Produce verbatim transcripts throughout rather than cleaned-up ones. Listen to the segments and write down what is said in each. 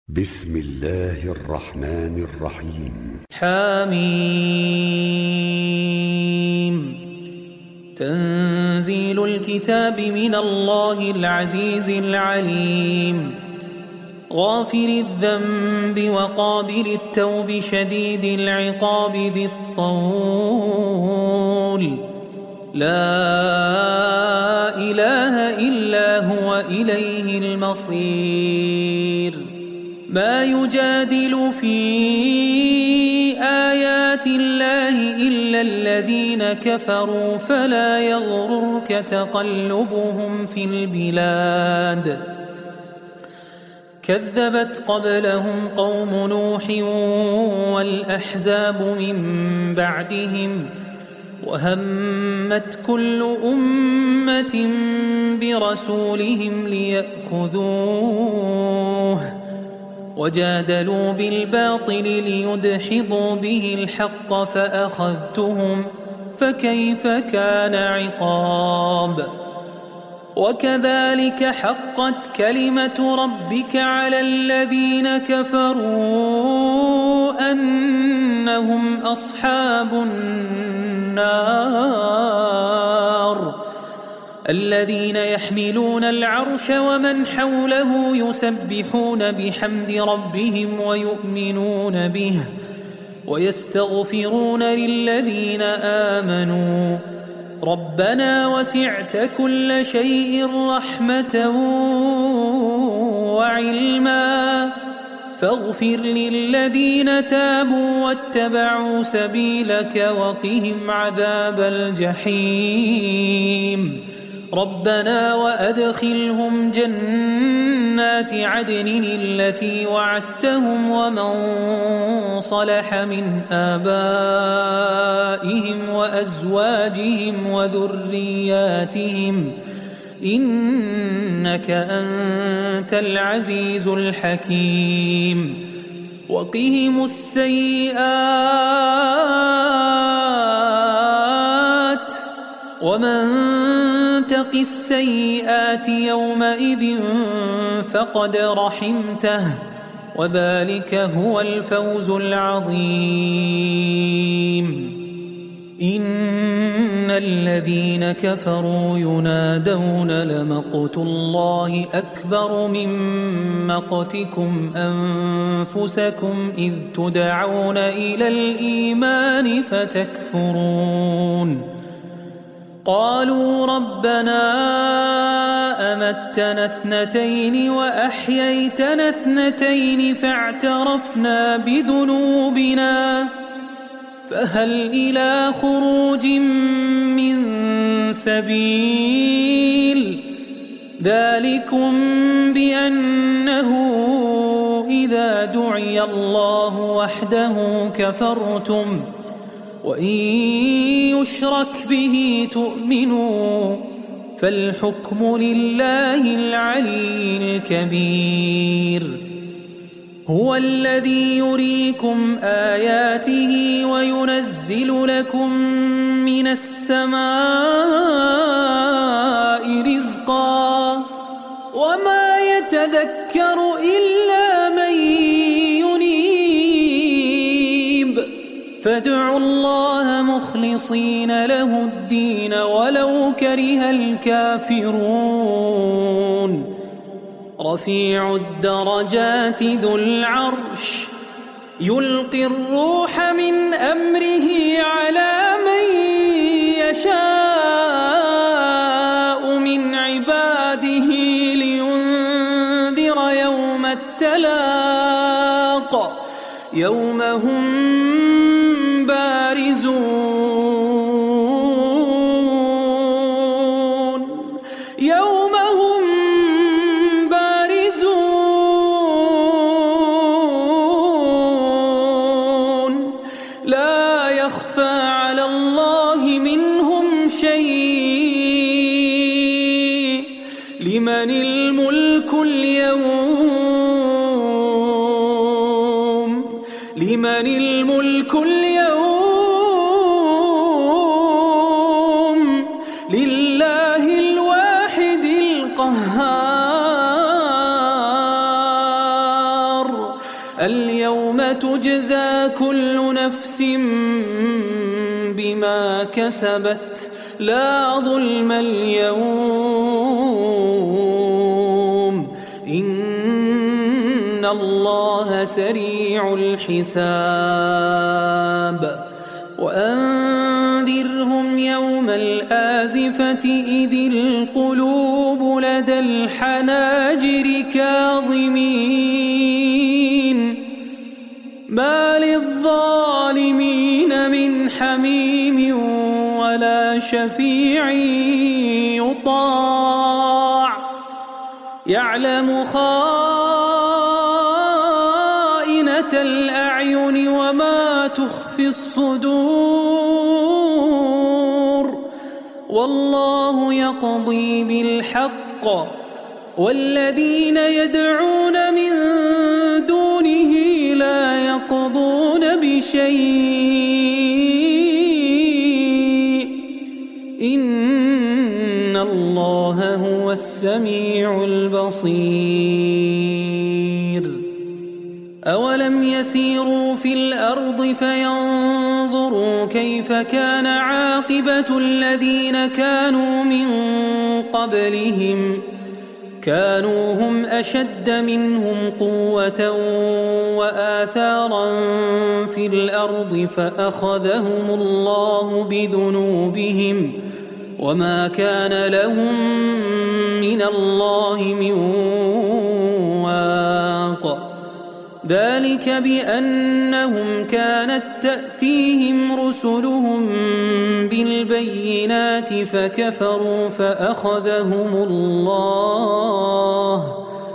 بسم الله الرحمن الرحيم. حميم. تنزيل الكتاب من الله العزيز العليم، غافر الذنب وقابل التوب شديد العقاب ذي الطول، لا إله إلا هو إليه المصير. ما يجادل في آيات الله إلا الذين كفروا، فلا يغررك تقلبهم في البلاد. كذبت قبلهم قوم نوح والأحزاب من بعدهم، وهمت كل أمة برسولهم ليأخذوه، وجادلوا بالباطل ليدحضوا به الحق فأخذتهم، فكيف كان عقاب. وكذلك حقت كلمة ربك على الذين كفروا أنهم أصحاب النار، الذين يحملون العرش ومن حوله يسبحون بحمد ربهم ويؤمنون به ويستغفرون للذين آمنوا ربنا وسعت كل شيء رحمة وعلما، فاغفر للذين تابوا واتبعوا سبيلك وقهم عذاب الجحيم. ربنا وأدخلهم جنات عدن التي وعدتهم ومن صلح من آبائهم وأزواجهم وذرياتهم، إنك أنت العزيز الحكيم. وقهم السيئات، ومن تق السيئات يومئذ فقد رحمته، وذلك هو الفوز العظيم. إن الذين كفروا ينادون لمقت الله أكبر من مقتكم أنفسكم إذ تدعون إلى الإيمان فتكفرون. قالوا ربنا أمتنا اثنتين وأحييتنا اثنتين فاعترفنا بذنوبنا فهل إلى خروج من سبيل. ذلكم بأنه إذا دعي الله وحده كفرتم، وإن يشرك به تؤمنوا، فالحكم لله العلي الكبير. هو الذي يريكم آياته وينزل لكم من السماء رزقا، وما يتذكر إلا من ينيب. فادعوا الله مخلصين له الدين ولو كره الكافرون. رفيع الدرجات ذو العرش يلقي الروح من أمره على من يشاء من عباده لينذر يوم التلاق، يوم هم بارزون يوم هم بارزون لا يخفى على الله منهم شيء. لمن الملك اليوم لمن الملك اليوم لله الواحد القهار. اليوم تجزى كل نفس بما كسبت لا ظلم اليوم إن الله سريع الحساب وأنذرهم يوم الآزفة إذ القلوب لدى الحناجر كاظمين ما للظالمين من حميم ولا شفيع يطاع يعلم خائنة الأعين وما تخفي الصدور والله يقضي بالحق والذين يدعون من دونه لا يقضون بشيء إن الله هو السميع البصير أولم يسيروا في الأرض فينظروا كيف كان عاقبة الذين كانوا من قبلهم كانوا هم أشد منهم قوة وآثارا في الأرض فأخذهم الله بذنوبهم وما كان لهم من الله من واق ذلك بأنهم كانت تأتيهم رسلهم بالبينات فكفروا فأخذهم الله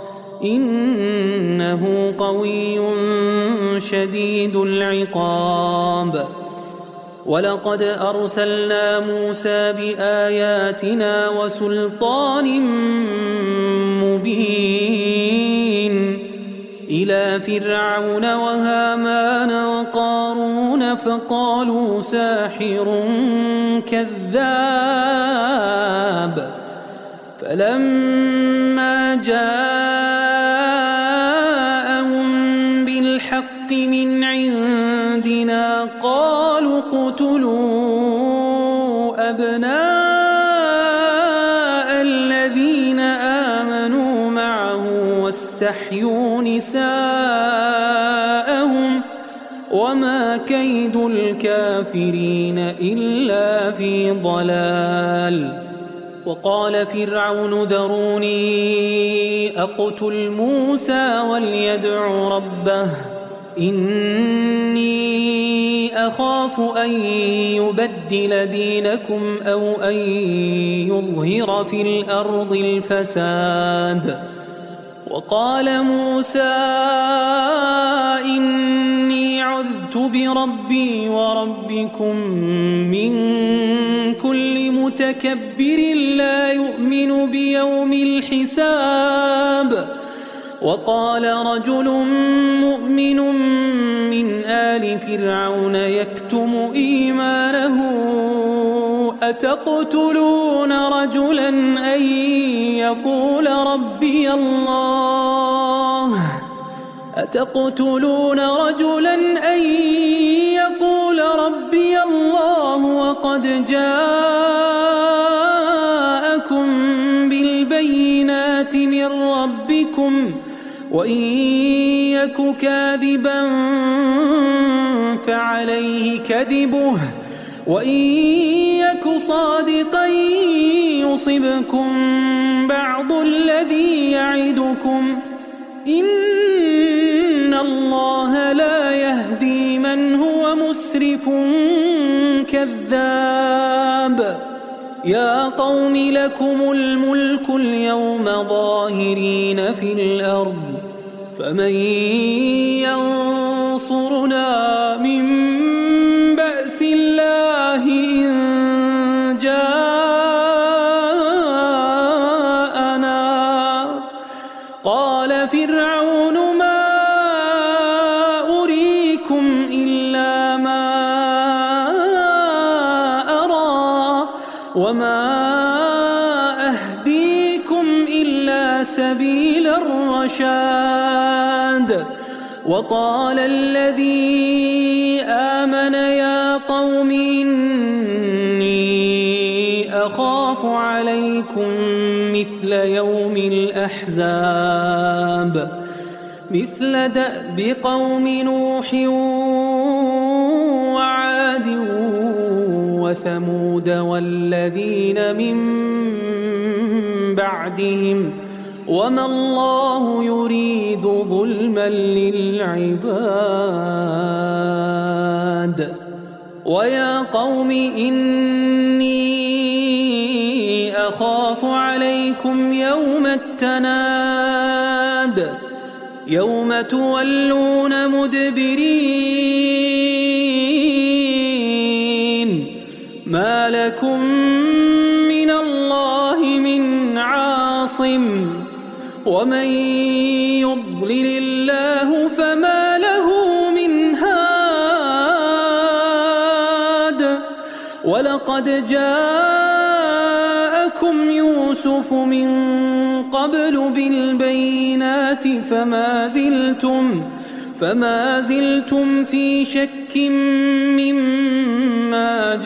إنه قوي شديد العقاب ولقد أرسلنا موسى بآياتنا وسلطان مبين إلى فرعون وهامان وقارون فقالوا ساحر كذاب فلما جاءهم بالحق من عندنا قالوا اقتلوا أبناء الذين آمنوا معه واستحيوا نساءهم وما كيد الكافرين إلا في ضلال وقال فرعون ذروني أقتل موسى وليدع ربه إني أخاف أن يبدل دينكم أو أن يظهر في الأرض الفساد وقال موسى إني عذت بربي وربكم من كل متكبر لا يؤمن بيوم الحساب وقال رجل مؤمن من آل فرعون يكتم إيمانه أتقتلون رجلا أن يقول ربي الله أتقتلون رجلا أن يقول ربي الله وقد جاءكم بالبينات من ربكم وإن يك كاذبا فعليه كذبه وإن يك صادقا يصبكم بعض الذي يعدكم إن الله لا يهدي من هو مسرف كذاب يا قوم لكم الملك اليوم ظاهرين في الأرض فمن ينصرنا من بأس الله إن جاءنا قال فرعون ما أريكم إلا ما أرى وما أهديكم إلا سبيل الرشاد وقال الذي آمن يا قوم إني أخاف عليكم مثل يوم الأحزاب مثل دأب قوم نوح وعاد وثمود والذين من بعدهم وما الله يريد ظلما للعباد ويا قوم إني أخاف عليكم يوم التناد يوم تولون مدبرين ما لكم من الله من عاصم ومن يضلل الله فما له من هاد ولقد جاءكم يوسف من قبل بالبينات فما زلتم فما زلتم في شك مما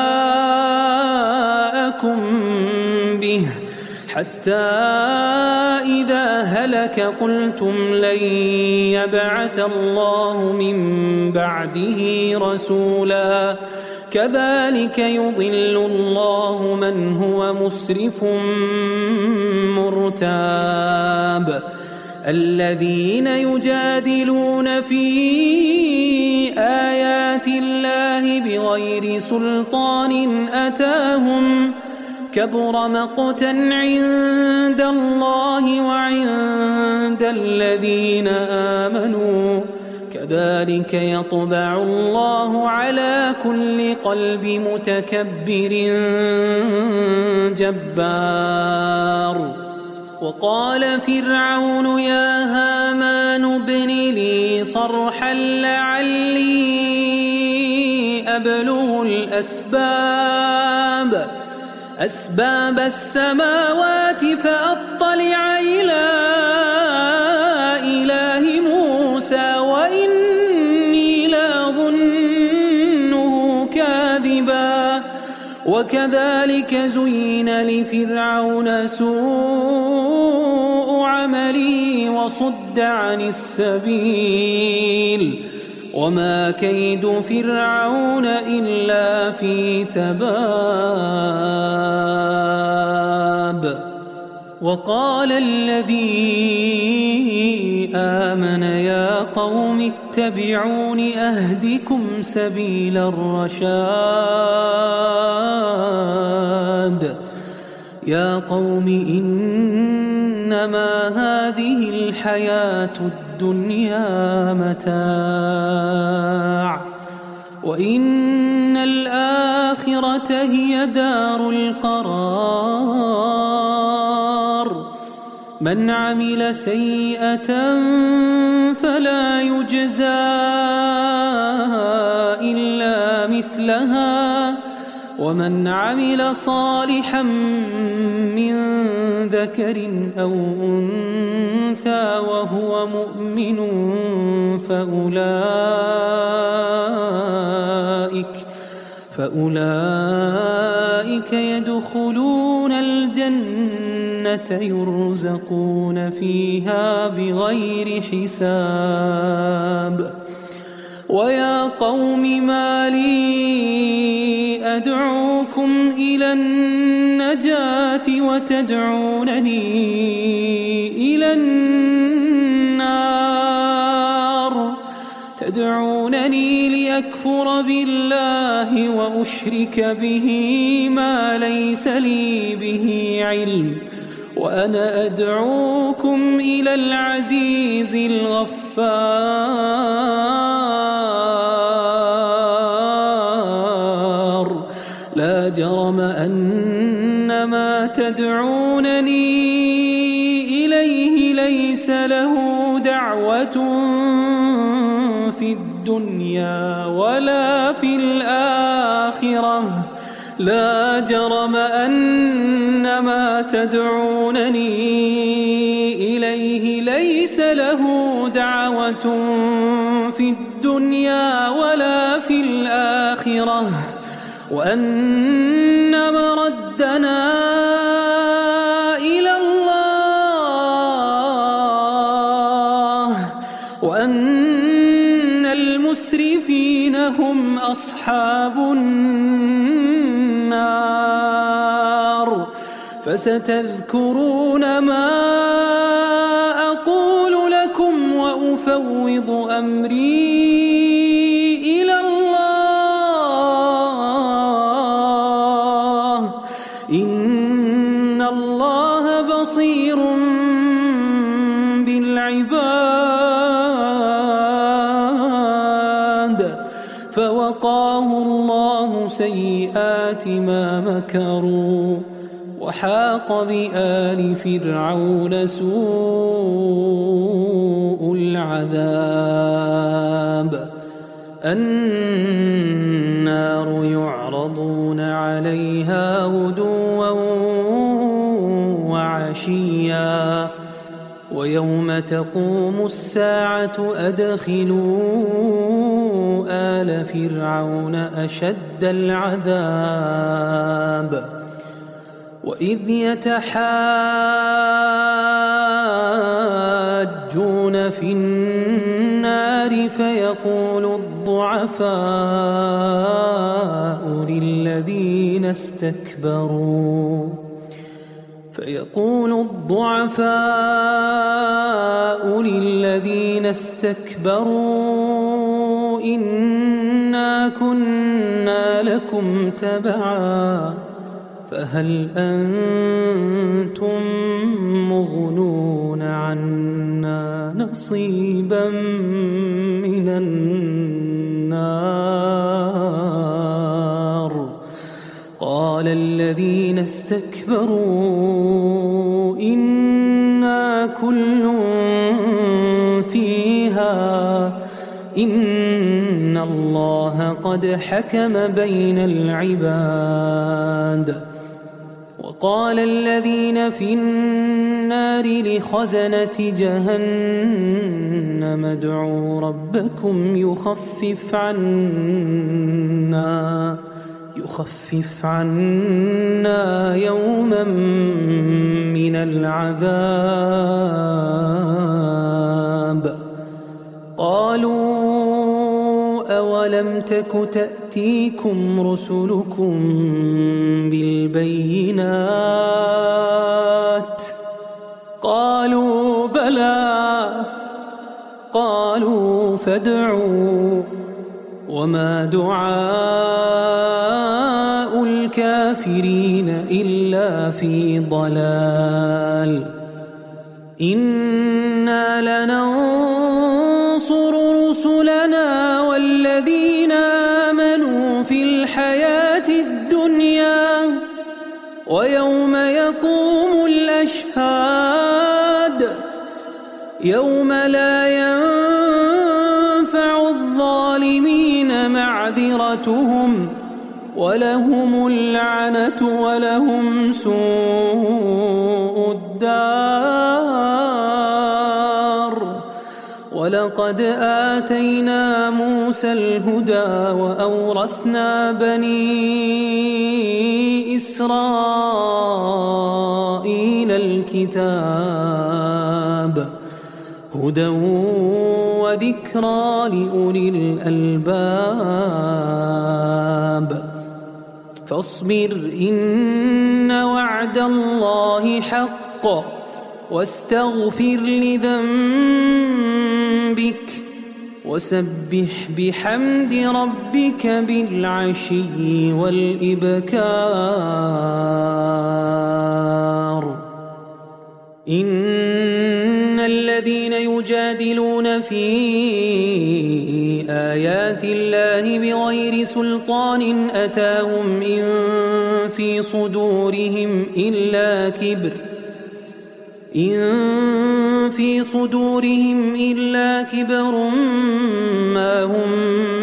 جاءكم به حتى إذا هلك قلتم لن يبعث الله من بعده رسولا كذلك يضل الله من هو مسرف مرتاب الذين يجادلون في آيات الله بغير سلطان أتاهم كبر مقتا عند الله وعند الذين آمنوا كذلك يطبع الله على كل قلب متكبر جبار وقال فرعون يا هامان ابن لي صرحا لعلي أبلغ الأسباب أسباب السماوات فأطلع إلى إله موسى وإني لأظنه كاذبا وكذلك زين لفرعون سوء عمله وصد عن السبيل وما كيد فرعون إلا في تباب وقال الذي آمن يا قوم اتبعون أهدكم سبيل الرشاد يا قوم إنما هذه الحياة الدنيا متاع وإن الآخرة هي دار القرار من عمل سيئة فلا يجزى إلا مثلها ومن عمل صالحا من ذكر أو أنثى وهو مؤمن فأولئك فأولئك يدخلون الجنة يرزقون فيها بغير حساب ويا قوم ما لي أدعوكم إلى النجاة وتدعونني إلى النار تدعونني لأكفر بالله وأشرك به ما ليس لي به علم وأنا أدعوكم إلى العزيز الغفار لا جرم أن ما تدعونني إليه ليس له دعوة في الدنيا ولا في الآخرة لا جرم أن ما تدعونني إليه ليس له دعوة في الدنيا ولا في الآخرة وأن مردنا إلى الله وأن المسرفين هم أصحاب النار فستذكرون ما أقول لكم وأفوض أمري إلى الله إن الله بصير بالعباد فوقاه الله سيئات ما مكروا وحاق بآل فرعون سوء العذاب النار يعرضون عليها غدوا وعشيا ويوم تقوم الساعة أدخلوا آل فرعون أشد العذاب وإذ يتحاجون في النار فيقول الضعفاء للذين استكبروا فيقول الضعفاء للذين استكبروا إنا كنا لكم تبعا فهل أنتم مغنون عنا نصيبا من النار قال الذين استكبروا إنا كل فيها إن الله قد حكم بين العباد وقال الذين في النار لخزنة جهنم ادعوا ربكم يخفف عنا يخفف عنا يوما من العذاب قالوا أولم تك تأتيكم رسلكم بالبينات قالوا بلى قالوا فادعوا وما دعاء الكافرين إلا في ضلال إنا لننصر رسلنا والذين آمنوا في الحياة الدنيا ويوم يقوم الأشهاد يوم لا ينفع الظالمين معذرتهم ولهم اللعنة ولهم سوء الدار ولقد آتينا موسى الهدى وأورثنا بني إسرائيل الكتاب هدى وذكرى لأولي الألباب فاصبر إن وعد الله حق واستغفر لذنبك وسبح بحمد ربك بالعشي والإبكار إن الذين يجادلون في آيات الله بغير سلطان أتاهم إن في صدورهم إلا كبر إن في صدورهم إلا كبر ما هم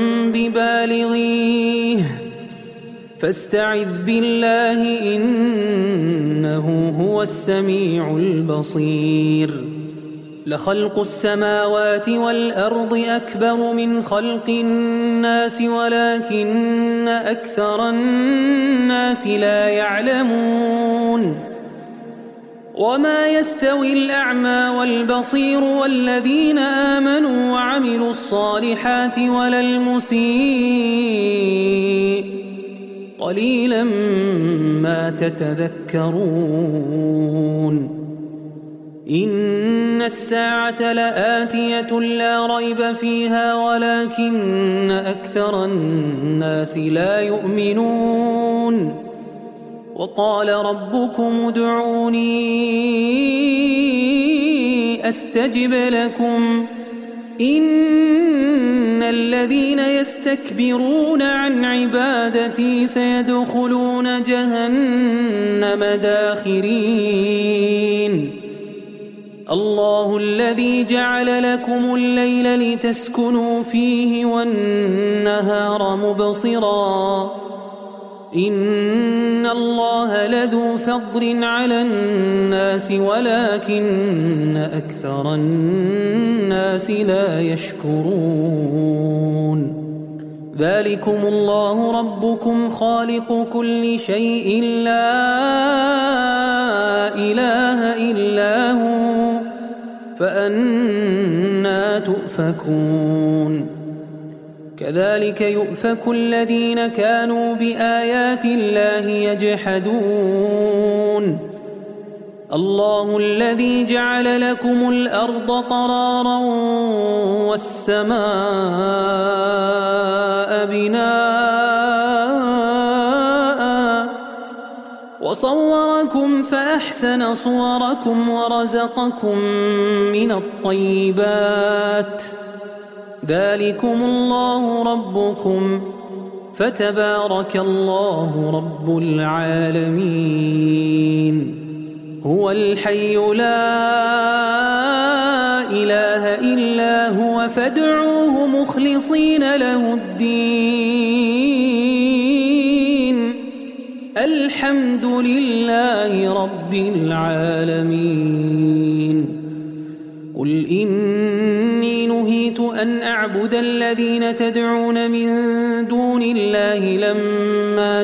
ببالغيه فاستعذ بالله إنه هو السميع البصير لخلق السماوات والأرض أكبر من خلق الناس ولكن أكثر الناس لا يعلمون وما يستوي الأعمى والبصير والذين آمنوا وعملوا الصالحات ولا المسيء قليلا ما تتذكرون إن الساعة لآتية لا ريب فيها ولكن أكثر الناس لا يؤمنون وقال ربكم ادعوني أستجب لكم إن الذين يستكبرون عن عبادتي سيدخلون جهنم داخرين الله الذي جعل لكم الليل لتسكنوا فيه والنهار مبصرا إن الله لذو فضل على الناس ولكن أكثر الناس لا يشكرون ذلكم الله ربكم خالق كل شيء لا إله إلا هو فأنى تؤفكون كذلك يؤفك الذين كانوا بآيات الله يجحدون الله الذي جعل لكم الأرض قرارا والسماء بناء وصوركم فأحسن صوركم ورزقكم من الطيبات ذلكم الله ربكم فتبارك الله رب العالمين هو الحي لا إله إلا هو فادعوه مخلصين له الدين الحمد لله رب العالمين قل إني نهيت أن أعبد الذين تدعون من دون الله لما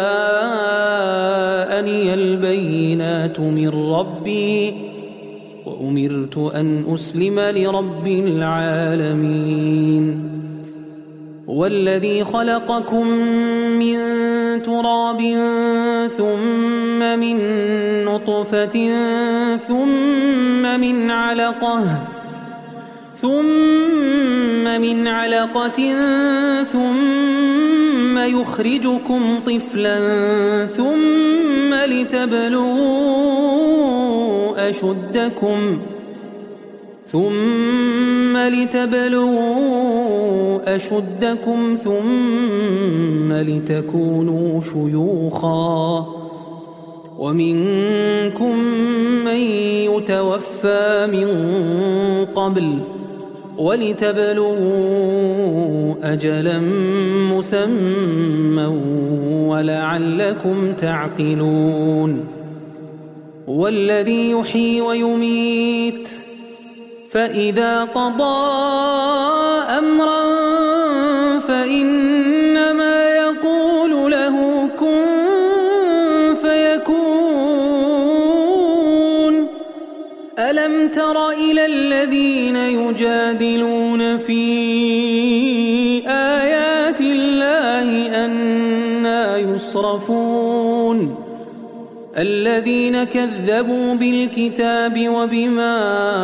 جاءني البينات من ربي وأمرت أن أسلم لرب العالمين والذي خلقكم من تراب ثم من نطفة ثم من علقة ثم من علقة ثم يخرجكم طفلا ثم لتبلغوا أشدكم ثم لتبلغوا أشدكم ثم لتكونوا شيوخا ومنكم من يتوفى من قبل ولتبلغوا أجلا مسمى ولعلكم تعقلون والذي يحيي ويميت فإذا قضى أمرا فإنما يقول له كن فيكون ألم تر إلى الذين يجادلون في آيات الله أنى يصرفون الذين كذبوا بالكتاب وبما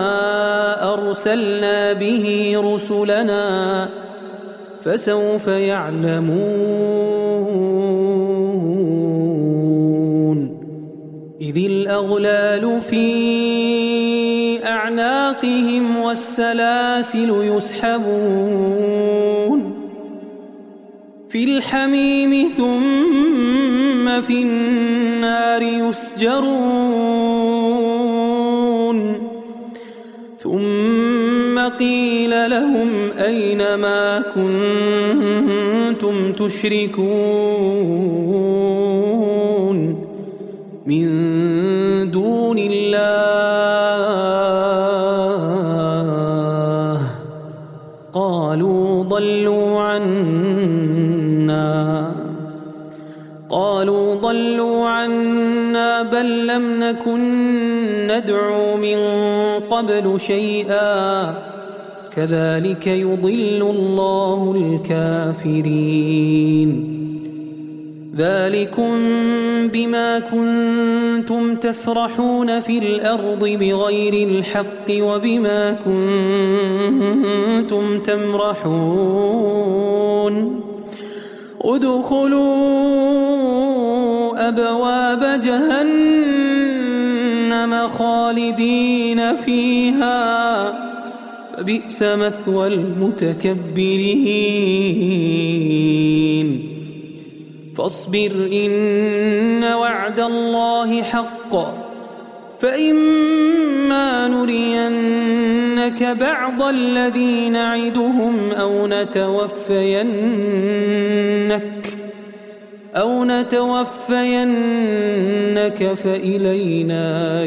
أرسلنا به رسلنا فسوف يعلمون إذ الأغلال في أعناقهم والسلاسل يسحبون في الحميم ثم في النار يسجرون ثم قيل لهم أين ما كنتم تشركون من دون الله قالوا ضلوا عنا قالوا ضلوا عنا بل لم نكن ندعو من قبل شيئا كذلك يضل الله الكافرين ذلكم بما كنتم تفرحون في الأرض بغير الحق وبما كنتم تمرحون ادخلوا أبواب جهنم خالدين فيها فبئس مثوى المتكبرين فاصبر إن وعد الله حق فإما نرينك بعض الذي نعدهم أو نتوفينك أو نتوفينك فإلينا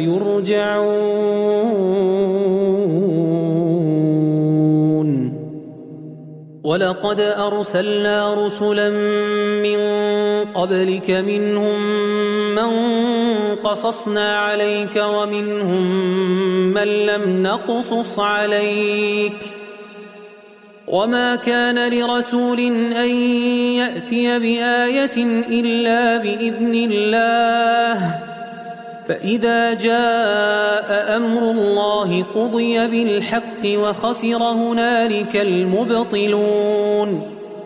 يرجعون ولقد أرسلنا رسلا من قبلك منهم من قصصنا عليك ومنهم من لم نقصص عليك وما كان لرسول أن يأتي بآية إلا بإذن الله فإذا جاء أمر الله قضي بالحق وخسر هنالك المبطلون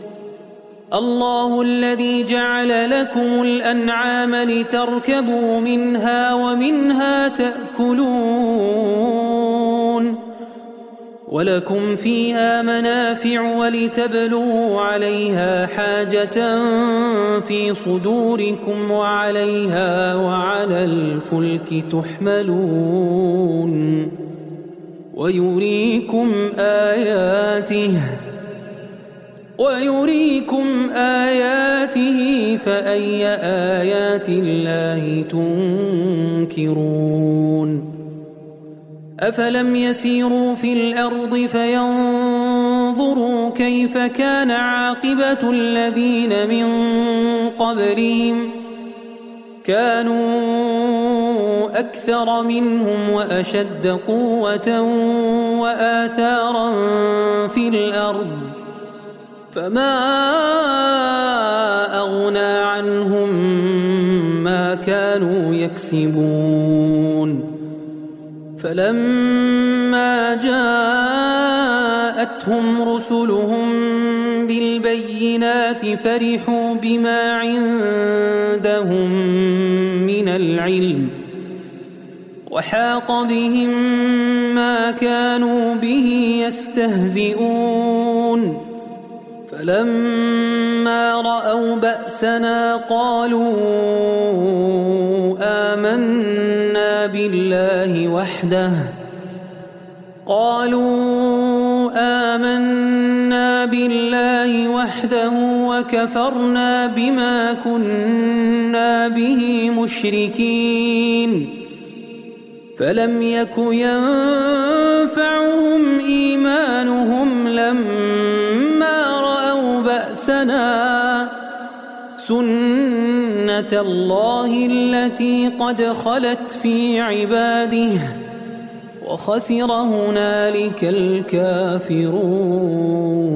الله الذي جعل لكم الأنعام لتركبوا منها ومنها تأكلون ولكم فيها منافع ولتبلغوا عليها حاجة في صدوركم وعليها وعلى الفلك تحملون ويريكم آياته ويريكم آياته فأي آيات الله تنكرون أفلم يسيروا في الأرض فينظروا كيف كان عاقبة الذين من قبلهم كانوا أكثر منهم وأشد قوة وآثارا في الأرض فما أغنى عنهم ما كانوا يكسبون فلما جاءتهم رسلهم بالبينات فرحوا بما عندهم من العلم وحاق بهم ما كانوا به يستهزئون فلما رأوا بأسنا قالوا آمنا بالله وحده قالوا آمنا بالله وحده وكفرنا بما كنا به مشركين فلم يك ينفعهم إيمانهم لما رأوا بأسنا سنة الله التي قد خلت في عباده وخسر هنالك الكافرون